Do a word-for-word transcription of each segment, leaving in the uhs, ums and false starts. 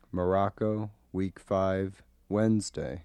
Morocco, Week five, Wednesday.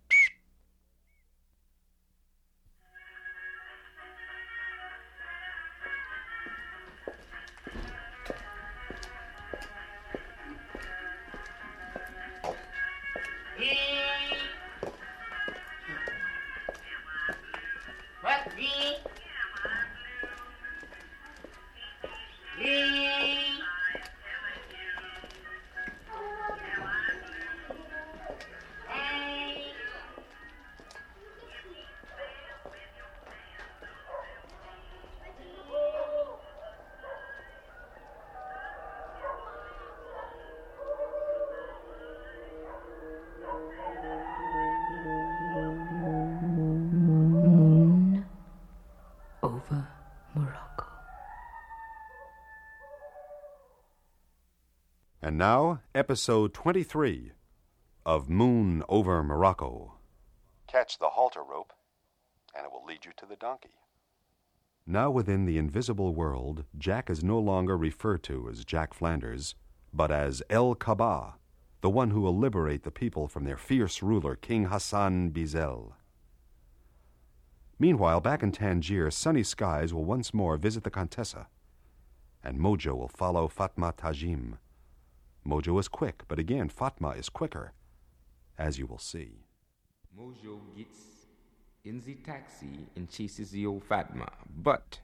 Over Morocco. And now, episode twenty-three of Moon Over Morocco. Catch the halter rope, and it will lead you to the donkey. Now within the invisible world, Jack is no longer referred to as Jack Flanders, but as El Kaba, the one who will liberate the people from their fierce ruler, King Hassan Bizel. Meanwhile, back in Tangier, sunny skies will once more visit the Contessa, and Mojo will follow Fatma Tajim. Mojo is quick, but again, Fatma is quicker, as you will see. Mojo gets in the taxi and chases the old Fatma, but...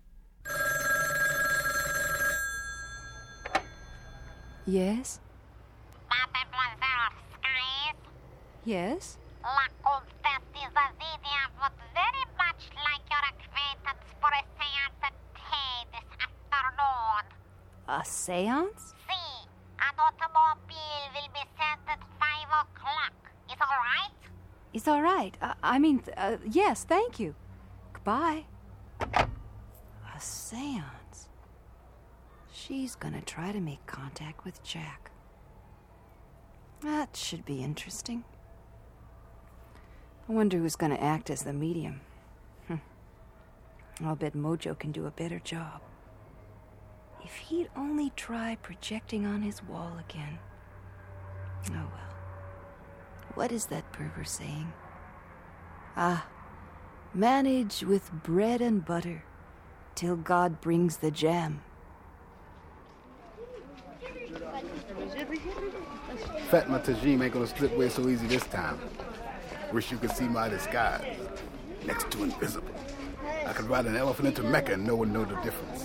Yes? Mademoiselle Skies, Yes? La Comtesse d'Azidia would very much like your acquaintance for a séance at tea this afternoon. A seance? See, an automobile will be sent at five o'clock. Is all right? It's all right. Uh, I mean, th- uh, yes, thank you. Goodbye. A seance? She's gonna try to make contact with Jack. That should be interesting. I wonder who's gonna act as the medium. Hm. I'll bet Mojo can do a better job. If he'd only try projecting on his wall again. Oh well. What is that pervert saying? Ah, manage with bread and butter till God brings the jam. Fatma Tajim ain't gonna slip away so easy this time. Wish you could see my disguise. Next to invisible. I could ride an elephant into Mecca and no one know the difference.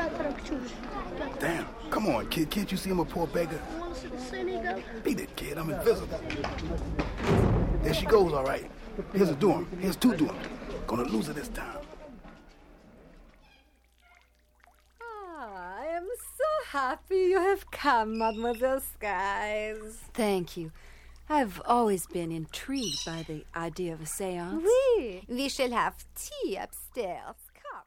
Damn, come on, kid. Can't you see I'm a poor beggar? Beat it, kid. I'm invisible. There she goes, all right. Here's a Durham. Here's two Durham. Gonna lose her this time. Ah, I am so happy you have come, Mademoiselle Skies. Thank you. I've always been intrigued by the idea of a seance. Oui, we shall have tea upstairs. Come.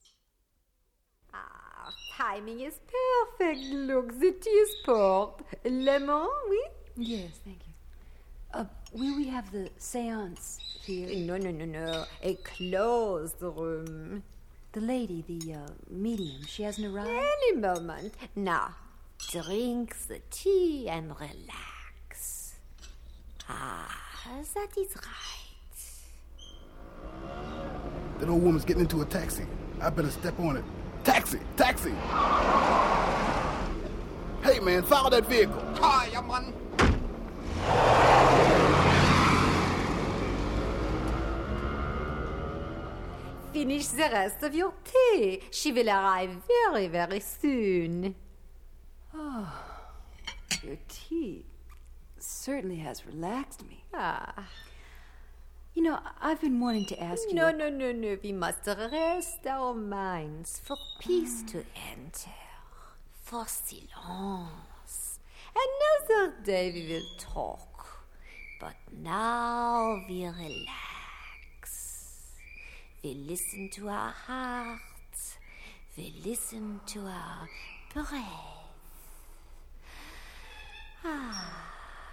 Ah, timing is perfect. Look, the tea is poured. Lemon, oui? Yes, thank you. Uh, will we have the seance here? No, no, no, no. A closed room. The lady, the uh, medium, she hasn't arrived? Any moment. Now, drink the tea and relax. Ah, that is right. That old woman's getting into a taxi. I better step on it. Taxi! Taxi! Hey, man, follow that vehicle. Hi, man. Finish the rest of your tea. She will arrive very, very soon. Oh, your tea certainly has relaxed me. Ah. You know, I've been wanting to ask you... No, what... no, no, no. We must rest our minds for peace to enter, for silence. Another day we will talk. But now we relax. We listen to our hearts. We listen to our breath. Ah.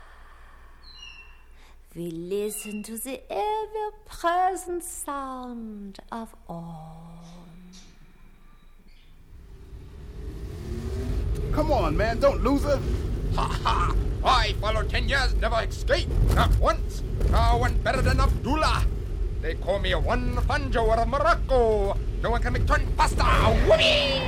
We listen to the ever-present sound of Om. Come on, man, don't lose her. Ha ha! I followed ten years, never escaped, not once. No one better than Abdullah. They call me a one funjo of Morocco. No one can make turn faster. Whoopee!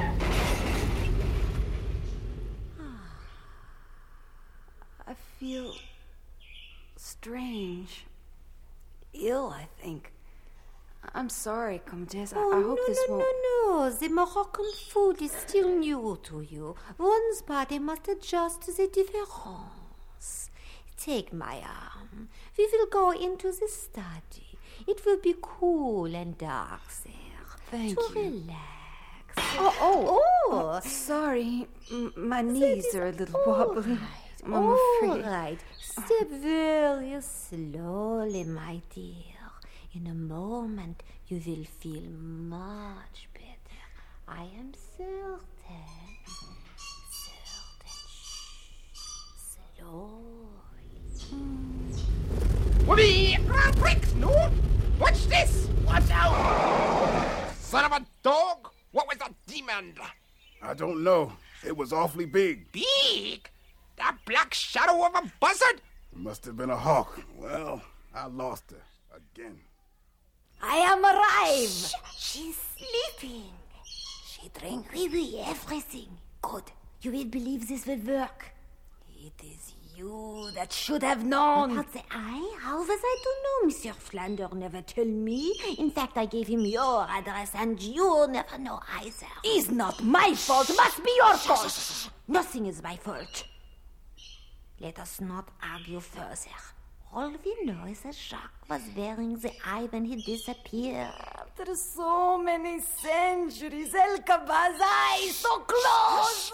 I feel strange. Ill, I think. I'm sorry, Comtesse. I, Oh, I hope no, this no, won't... no, no. The Moroccan food is still new to you. One's body must adjust to the difference. Take my arm. We will go into the study. It will be cool and dark there. Thank to you. relax. Oh, oh, Oh, sorry. M- my knees are a little wobbly. I'm all afraid. right. Step very slowly, my dear. In a moment, you will feel much better. I am certain. Certain. Shh. Slowly. Whoopee! Ah, bricks, no! Watch this! Watch out! Son of a dog! What was that demon? I don't know. It was awfully big. Big? That black shadow of a buzzard? It must have been a hawk. Well, I lost her. Again. I am arrived. She's sleeping. She drank really everything. Good. You will believe this will work. It is you that should have known. About the eye? How was I to know? Monsieur Flander never tell me. In fact, I gave him your address, and you never know either. It's not my fault. Must be your fault. Nothing is my fault. Let us not argue further. All we know is that Jacques was wearing the eye when he disappeared. After so many centuries, El Kabazai is so close.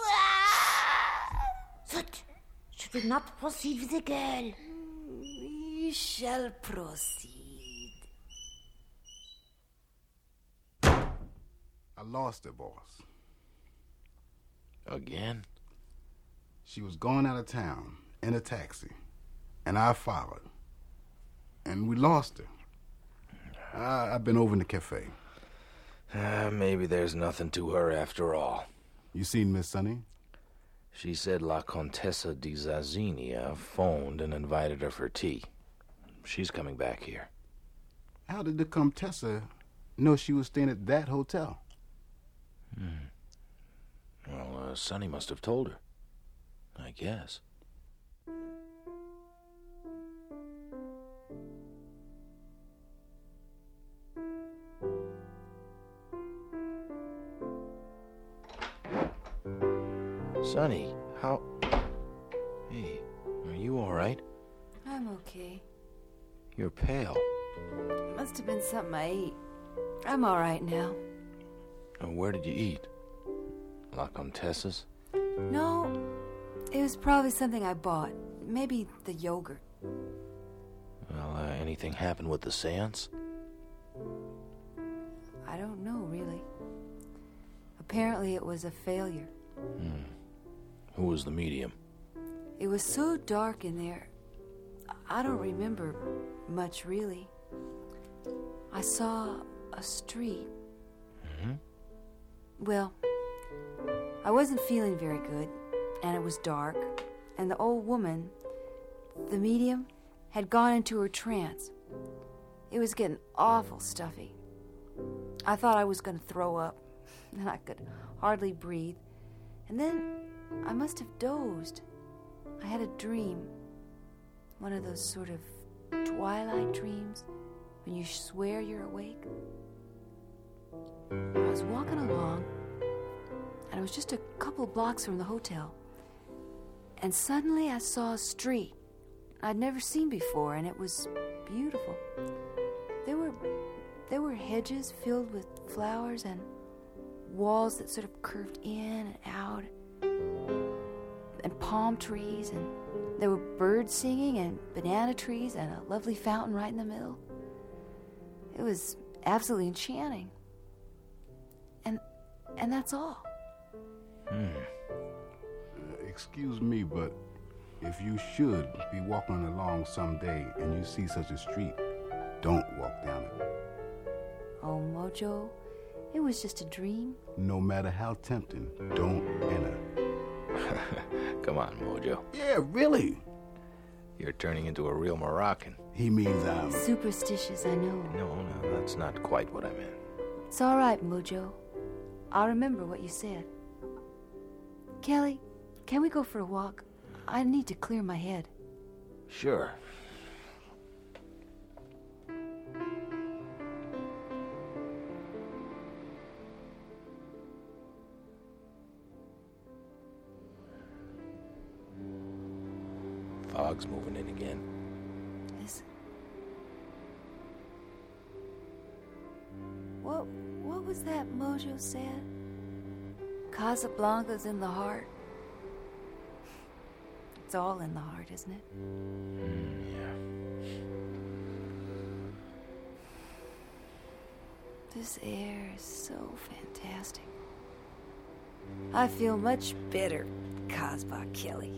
Zut! Should we not proceed with the girl? We shall proceed. I lost her, boss. Again? She was going out of town in a taxi, and I followed. And we lost her. I, I've been over in the cafe. Uh, maybe there's nothing to her after all. You seen Miss Sunny? She said La Contessa di Zazzinia phoned and invited her for tea. She's coming back here. How did the Comtessa know she was staying at that hotel? Hmm. Well, uh, Sonny must have told her. I guess. Sonny, how... Hey, are you all right? I'm okay. You're pale. Must have been something I ate. I'm all right now. Uh, where did you eat? La Contessa's? No, it was probably something I bought. Maybe the yogurt. Well, uh, anything happened with the seance? I don't know, really. Apparently it was a failure. Hmm. Who was the medium? It was so dark in there, I don't remember much, really. I saw a street. Mm-hmm. Well, I wasn't feeling very good, and it was dark, and the old woman, the medium, had gone into her trance. It was getting awful stuffy. I thought I was going to throw up, and I could hardly breathe. And then I must have dozed. I had a dream. One of those sort of twilight dreams when you swear you're awake. I was walking along, and it was just a couple of blocks from the hotel. And suddenly I saw a street I'd never seen before, and it was beautiful. There were there were hedges filled with flowers and walls that sort of curved in and out, and palm trees, and there were birds singing and banana trees and a lovely fountain right in the middle. It was absolutely enchanting. And and that's all. Hmm. Uh, excuse me, but if you should be walking along someday and you see such a street, don't walk down it. Oh, Mojo, it was just a dream. No matter how tempting, don't enter. Come on, Mojo. Yeah, really. You're turning into a real Moroccan. He means I'm... Superstitious, I know. No, no, that's not quite what I meant. It's all right, Mojo. I'll remember what you said. Kelly, can we go for a walk? I need to clear my head. Sure. Fog's moving in again. Listen. What, what was that Mojo said? Casablanca's in the heart. It's all in the heart, isn't it? Mm, yeah. This air is so fantastic. I feel much better, Casbah Kelly.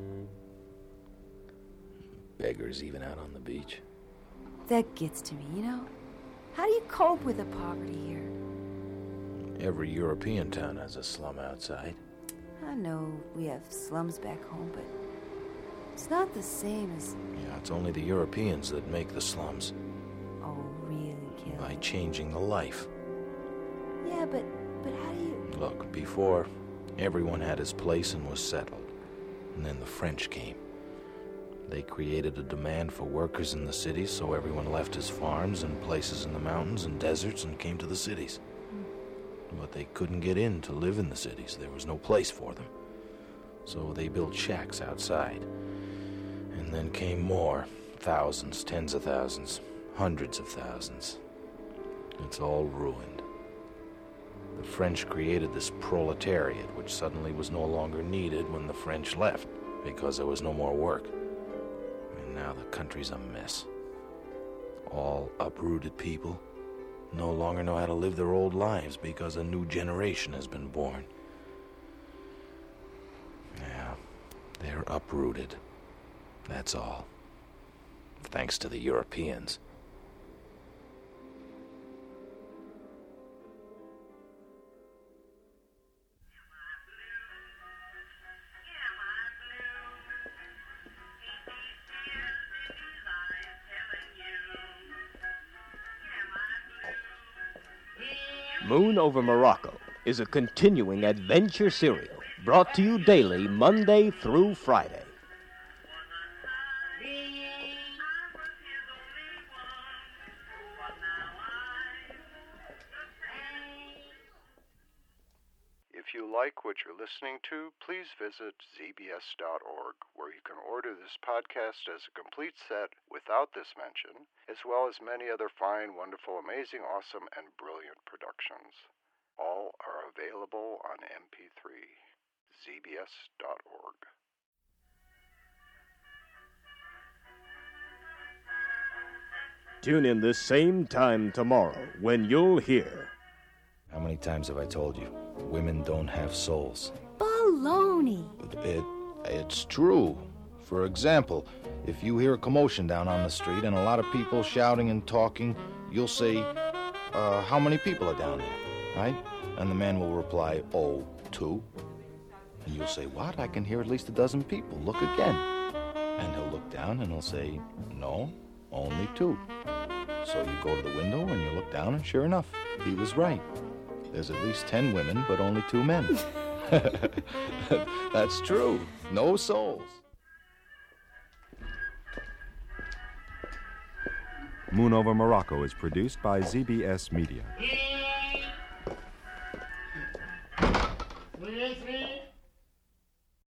Beggars even out on the beach. That gets to me, you know? How do you cope with the poverty here? Every European town has a slum outside. I know we have slums back home, but it's not the same as... Yeah, it's only the Europeans that make the slums. Oh, really, Kelly? By changing the life. Yeah, but, but how do you... Look, before, everyone had his place and was settled. And then the French came. They created a demand for workers in the cities, so everyone left his farms and places in the mountains and deserts and came to the cities. Mm. But they couldn't get in to live in the cities. There was no place for them. So they built shacks outside. And then came more. Thousands, tens of thousands, hundreds of thousands. It's all ruined. The French created this proletariat, which suddenly was no longer needed when the French left, because there was no more work. Now the country's a mess. All uprooted people no longer know how to live their old lives because a new generation has been born. Yeah, they're uprooted. That's all. Thanks to the Europeans. Moon Over Morocco is a continuing adventure serial brought to you daily Monday through Friday. If you like what you're listening to, please visit z b s dot org, where you can order this podcast as a complete set without this mention, as well as many other fine, wonderful, amazing, awesome, and brilliant productions. All are available on M P three. z b s dot org. Tune in this same time tomorrow when you'll hear... How many times have I told you? Women don't have souls. Baloney. It, it's true. For example, if you hear a commotion down on the street and a lot of people shouting and talking, you'll say, uh, how many people are down there, right? And the man will reply, oh, two. And you'll say, what? I can hear at least a dozen people. Look again. And he'll look down and he'll say, no, only two. So you go to the window and you look down and sure enough, he was right. There's at least ten women, but only two men. That's true. No souls. Moon Over Morocco is produced by Z B S Media. Three, three.